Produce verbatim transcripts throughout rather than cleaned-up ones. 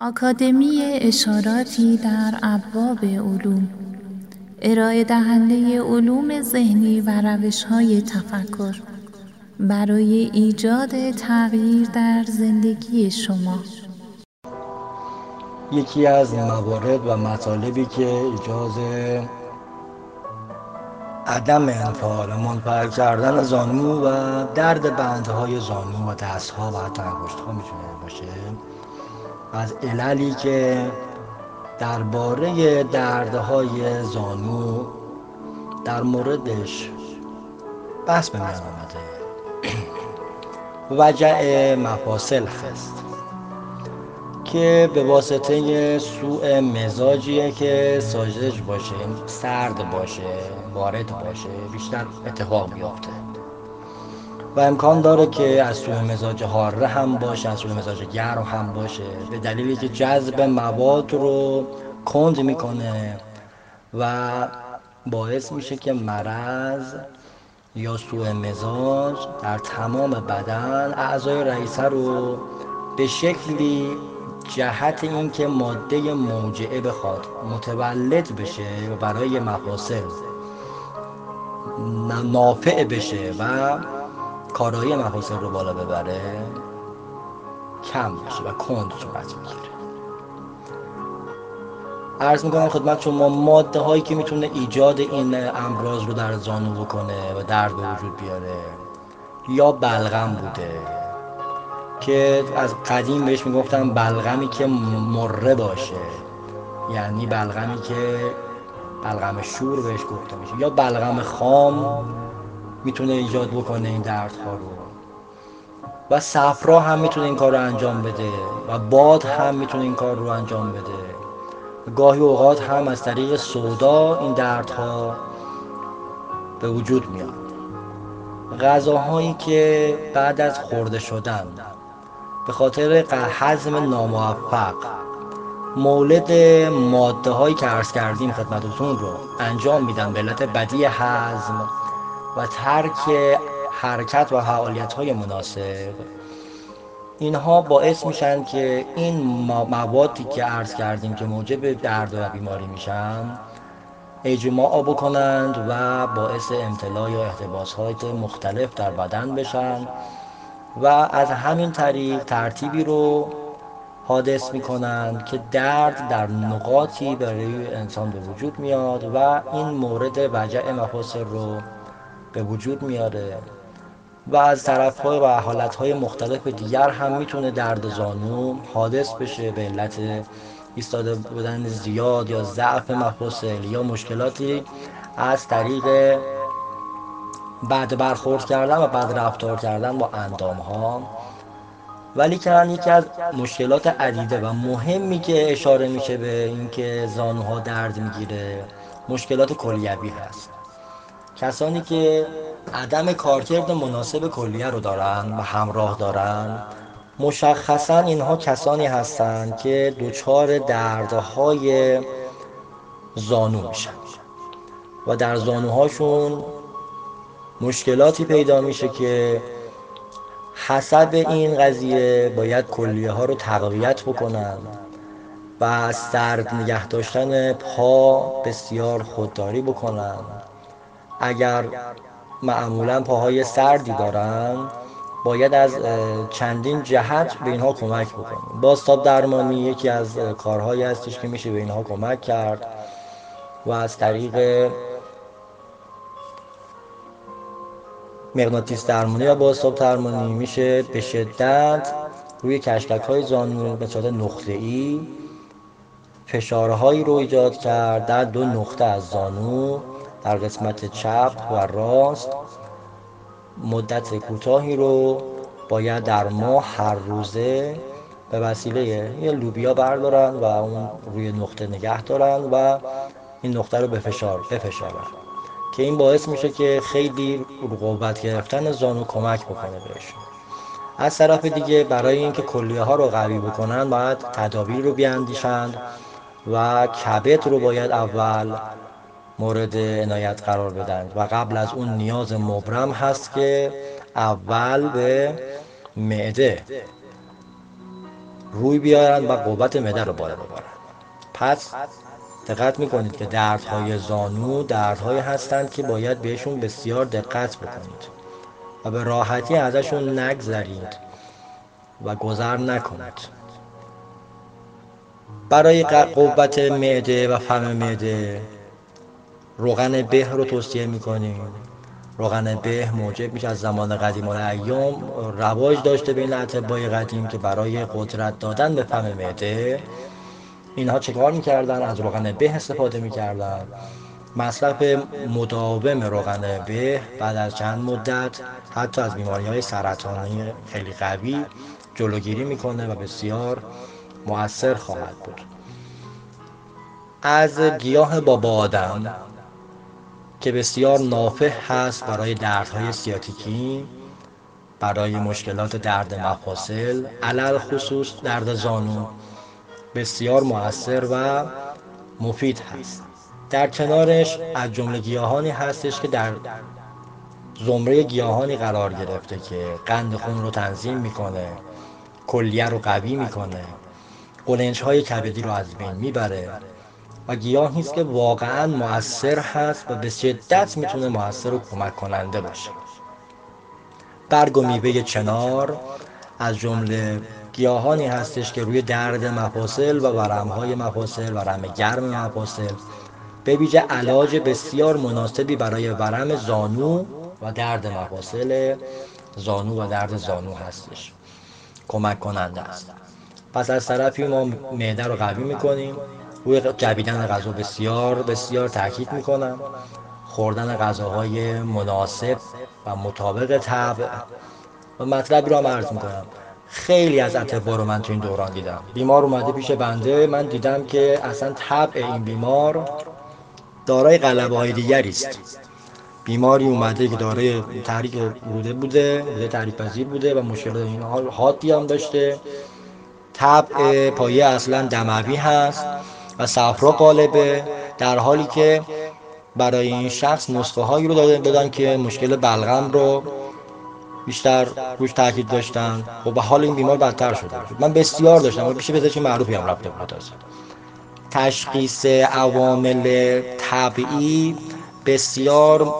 آکادمی اشاراتی در ابواب علوم، ارائه دهنده علوم ذهنی و روش‌های تفکر برای ایجاد تغییر در زندگی شما. یکی از موارد و مطالبی که ایجاز عدم انفعال منفعل کردن زانو و درد بندهای زانو و دستها و حتی انگشت‌ها میتونه باشه، از عللی که درباره دردهای زانو در موردش بحث به میان آمده وجع مفاصل هست که به واسطه سوء مزاجیه که ساجج باشه، سرد باشه، بارد باشه، بیشتر اتفاق بیافته و امکان داره که از سوء مزاج حاره هم باشه، از سوء مزاج گرم هم باشه، به دلیلی که جذب مواد رو کند میکنه و باعث میشه که مرض یا سوء مزاج در تمام بدن اعضای رئیسه رو به شکلی جهت اینکه ماده موجعه بخواد متولد بشه و برای مفاصل نافع بشه و کارایی مفاصل رو بالا ببره کم بشه و کند صورت میگیره. عرض میکنم خدمت شما ماده هایی که میتونه ایجاد این امراض رو در زانو بکنه و درد به وجود بیاره یا بلغم بوده که از قدیم بهش میگفتن بلغمی که مره باشه، یعنی بلغمی که بلغم شور بهش گفته میشه، یا بلغم خام میتونه ایجاد بکنه این دردها رو و صفرا هم میتونه این کار رو انجام بده و باد هم میتونه این کار رو انجام بده. گاهی اوقات هم از طریق سودا این دردها به وجود میاد. غذاهایی که بعد از خورده شدن به خاطر هضم ناموفق مولد ماده هایی که عرض کردیم خدمتتون رو انجام میدن به علت بدی هضم و ترک حرکت و فعالیت های مناسب، اینها باعث میشن که این موادی که عرض کردیم که موجب درد و بیماری میشن اجماع بکنند و باعث امتلاع یا احتباسات مختلف در بدن بشن و از همین طریق ترتیبی رو حادث میکنند که درد در نقاطی برای انسان به وجود میاد و این مورد وجع مفاصل رو به وجود میاره و از طرف‌های و حالت‌های مختلف دیگر هم میتونه درد زانو حادث بشه به علت ایستاده بودن زیاد یا ضعف مفاصل یا مشکلاتی از طریق بد برخورد کردن و بد رفتار کردن با اندام‌ها. ولی که یکی از مشکلات عدیده و مهمی که اشاره میشه به اینکه زانوها درد میگیره مشکلات کلیوی هست. کسانی که عدم کارکرد مناسب کلیه رو دارن و همراه دارن مشخصا اینها کسانی هستند که دچار دردهای زانو میشن و در زانوهاشون مشکلاتی پیدا میشه که حسب این قضیه باید کلیه ها رو تقویت بکنن و از سرد نگه داشتن پا بسیار خودداری بکنن. اگر معمولا پاهای سردی دارن باید از چندین جهت به اینها کمک بکنیم. بازتاب درمانی یکی از کارهایی هستش که میشه به اینها کمک کرد و از طریق مغناطیس درمانی یا بازتاب درمانی میشه به شدت روی کشکک های زانو به صورت نقطه‌ای فشارهایی رو ایجاد کرد در دو نقطه از زانو در قسمت چپ و راست. مدت کوتاهی رو باید در ماه هر روزه به وسیله یه لوبیا بردارن و اون روی نقطه نگه دارن و این نقطه رو به فشار بفشارن که این باعث میشه که خیلی رو قوت گرفتن زانو کمک بکنه بهشون. از طرف دیگه برای اینکه کلیه ها رو قوی بکنن باید تدابیر رو بیاندیشند و کبد رو باید اول مورد عنایت قرار بدن و قبل از اون نیاز مبرم هست که اول به معده روی بیارن و قوت معده رو بالا ببرن. پس دقت میکنید که دردهای زانو دردهایی هستند که باید بهشون بسیار دقت بکنید و به راحتی ازشون نگذرید و گذر نکنید. برای قوت معده و فم معده روغن به رو توصیه میکنیم. روغن به موجب میشه، از زمان قدیم الایام رواج داشته بین اطبای قدیم که برای قدرت دادن به فم معده اینها چه کار میکردن؟ از روغن به استفاده میکردن. مصرف مداوم روغن به بعد از چند مدت حتی از بیماری‌های سرطانی خیلی قوی جلوگیری میکنه و بسیار مؤثر خواهد بود. از گیاه بابا آدم که بسیار نافع هست برای دردهای سیاتیکی، برای مشکلات درد مفاصل، علل خصوص درد زانو، بسیار مؤثر و مفید هست. در کنارش از جمله گیاهانی هستش که در زمره گیاهانی قرار گرفته که قند خون رو تنظیم میکنه، کلیه رو قوی میکنه، قولنج‌های کبدی رو از بین میبره و گیاهی است که واقعا مؤثر هست و به شدت میتونه مؤثر و کمک کننده باشه. برگ و میوه چنار از جمله گیاهانی هستش که روی درد مفاصل و ورم‌های مفاصل، ورم گرم مفاصل، به ویژه علاج بسیار مناسبی برای ورم زانو و درد مفاصل زانو و درد زانو هستش، کمک کننده است. پس از طرفی ما معده رو قوی میکنیم، روی جویدن غذا بسیار بسیار تاکید میکنم، خوردن غذاهای مناسب و مطابق طبع. و مطلبی رو هم عرض میکنم، خیلی از اطباء رو من تو این دوران دیدم، بیمار اومده پیش بنده، من دیدم که اصلا طبع این بیمار دارای غلبه های دیگری است. بیماری اومده که دارای تحریک روده بوده، روده تحریک پذیر بوده و مشکل این حال حادی هم داشته. طبع پایه اصلا دموی هست و صفرا غالبه، در حالی که برای این شخص نسخه هایی رو دادن, دادن که مشکل بلغم رو بیشتر روش تاکید داشتن. و به حال این بیمار بدتر شده. من بسیار داشتم و پیش پزشک معروفی هم رفته بود. تشخیص عوامل طبیعی بسیار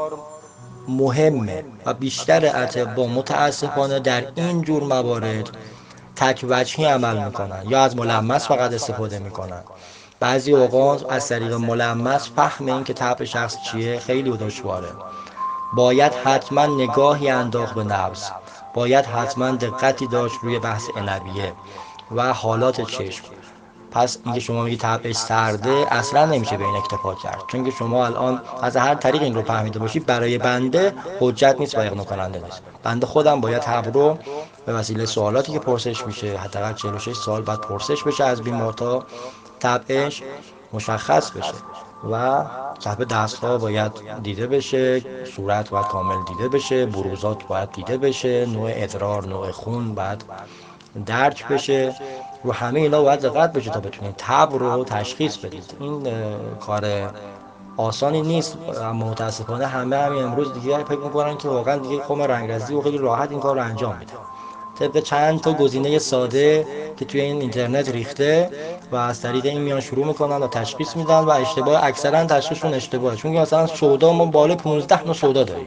مهمه و بیشتر اطباء متاسفانه در این جور موارد تک وجهی عمل میکنن یا از ملمس فقط استفاده میکنن. بعضی اوقات از طریق ملمس فهم این که طبع شخص چیه خیلی دشواره. باید حتما نگاهی انداخت به نبض، باید حتما دقتی داشت روی بحث عنبیه و حالات چشم. پس اینکه شما میگی طبعش سرده اصلا نمیشه به این اکتفا کرد، چون که شما الان از هر طریق این رو فهمیده باشید برای بنده حجت نیست و اقناع کننده نیست. بنده خودم باید طبع رو به وسیله سوالاتی که پرسش میشه، حداقل چهل و شش سوال بعد پرسش بشه از بیمار تا طبعش مشخص بشه. و کف دست‌ها باید دیده بشه، صورت باید کامل دیده بشه، بروزات باید دیده بشه، نوع ادرار، نوع خون باید درک بشه. رو همه اینا باید دقت بشه تا بتونید طبع رو تشخیص بدید. این کار آسانی نیست، اما متاسفانه همه همین امروز دیگه فکر می‌کنن که واقعا دیگه قوم رنگرزی و خیلی راحت این کار رو انجام میده. طبق چند تا گزینه ساده که توی این اینترنت ریخته و از طریق این میان شروع میکنن و تشخیص میدن و اشتباه، اکثرا تشخیصشون اشتباهه. چون مثلا سودا ما بالای پانزده نوع سودا داریم،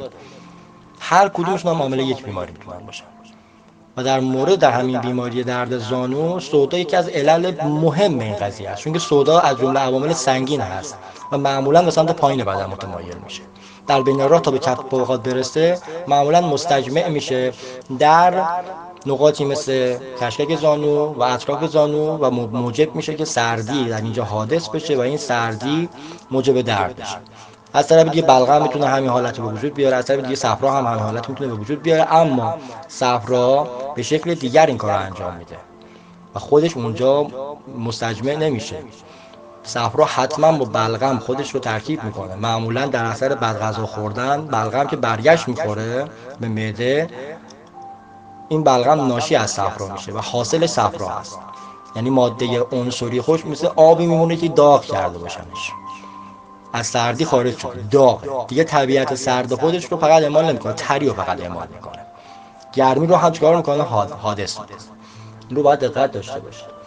هر کدومشون هم عامل یک بیماری میتونن باشن. و در مورد در همین بیماری درد زانو سودا یکی از علل مهم این قضیه است، چون که سودا از جمله عوامل سنگین هست و معمولا به سمت پایین بدن متمایل میشه. در بین راه تا به کف پا بخواد برسه معمولا مستجمع میشه در نقاطی مثل کشکک زانو و اطراف زانو و موجب میشه که سردی در اینجا حادث بشه و این سردی موجب درد بشه. از طرف دیگه بلغم میتونه همین حالت به وجود بیاره، از طرف دیگه صفرا هم همین حالت میتونه به وجود بیاره، اما صفرا به شکل دیگر این کار رو انجام میده و خودش اونجا مستجمع نمیشه. صفرا حتما با بلغم خودش رو ترکیب میکنه، معمولا در اثر بد غذا خوردن بلغم که برگشت میخوره به معده، این بلغم ناشی از صفرا میشه و حاصل صفرا هست. یعنی ماده عنصری خوش مثل آبی میمونه که داغ کرده باشنش، از سردی خارج شد، داغ دیگه طبیعت سرد خودش رو فقط اعمال نمیکنه، تری رو فقط اعمال میکنه. گرمی رو هم چیکار میکنه؟ حادث میکنه. این رو باید دقت داشته باشید.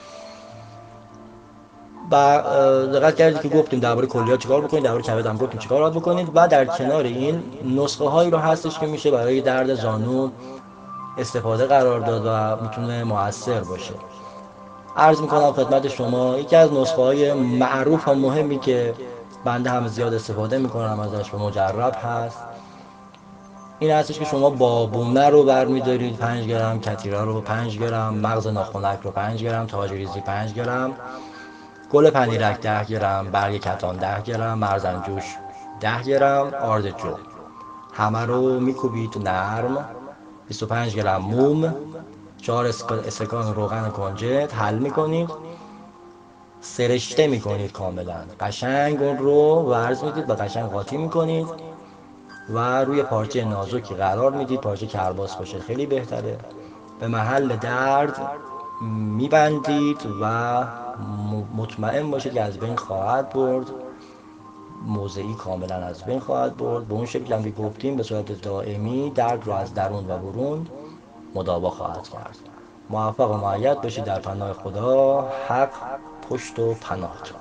و دقت کردید که گفتیم درباره کلیات چیکار بکنید، درباره کبد هم گفتیم چیکار باید بکنید و در کنار این نسخه هایی رو هستش که میشه برای درد زانو استفاده قرار داد و میتونه مؤثر باشه. عرض میکنم خدمت شما یکی از نسخه های معروف و مهمی که بنده هم زیاد استفاده میکنم ازش و مجرب هست این هستش که شما بابونه رو برمیدارید پنج گرم، کتیره رو پنج گرم، مغز ناخنک رو پنج گرم، تاج ریزی پنج گرم، گل پنیرک ده گرم، برگ کتان ده گرم، مرزنجوش ده گرم، آردجو همه رو میکوبید نرم، بیست و پنج گرم موم، چهار استکان روغن کنجد حل میکنید، سرشته میکنید کاملا قشنگ اون رو ورز میدید و قشنگ قاطی میکنید و روی پارچه نازکی قرار میدید، پارچه کرباس باشه خیلی بهتره، به محل درد میبندید و مطمئن باشید که از بین خواهد برد، موضعی کاملا از بین خواهد برد. به اون شکل هم که گفتیم به صورت دائمی درد رو از درون و برون مداوا خواهد کرد. موفق و مؤید باشید در پناه خدا، حق پشت و پناهتون.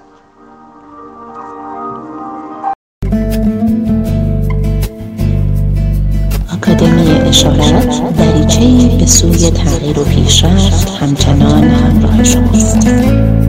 آکادمی اشارت، دریچه‌ای به سوی تغییر و پیشرفت همچنان همراه شماست.